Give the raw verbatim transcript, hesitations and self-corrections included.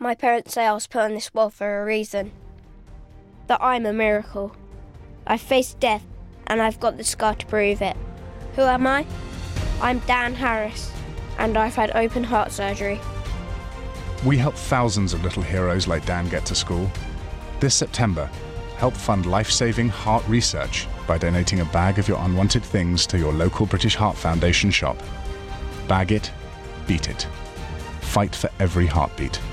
My parents say I was put on this world for a reason. That I'm a miracle. I've faced death, and I've got the scar to prove it. Who am I? I'm Dan Harris, and I've had open heart surgery. We help thousands of little heroes like Dan get to school. This September, help fund life-saving heart research by donating a bag of your unwanted things to your local British Heart Foundation shop. Bag it, beat it. Fight for every heartbeat.